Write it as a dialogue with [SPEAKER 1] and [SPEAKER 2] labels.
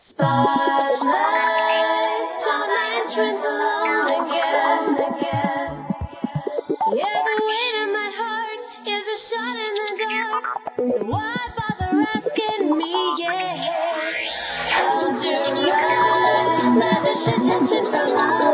[SPEAKER 1] Spotlight on my entrance alone again. Yeah, the weight of my heart is a shot in the dark. So why bother asking me? Yeah, I'll do right. Let the shit tension from all